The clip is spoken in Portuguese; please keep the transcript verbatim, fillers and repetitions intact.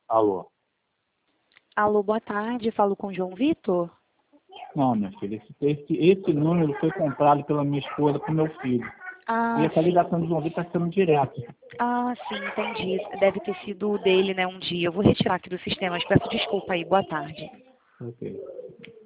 Alô? Alô, boa tarde. Falo com o João Vitor? Não, minha filha, esse, esse, esse número foi comprado pela minha esposa para o meu filho. Ah, E essa sim. ligação do João Vitor está sendo direto. Ah, sim, entendi. Deve ter sido o dele, né, um dia. Eu vou retirar aqui do sistema, mas peço desculpa aí. Boa tarde. Ok.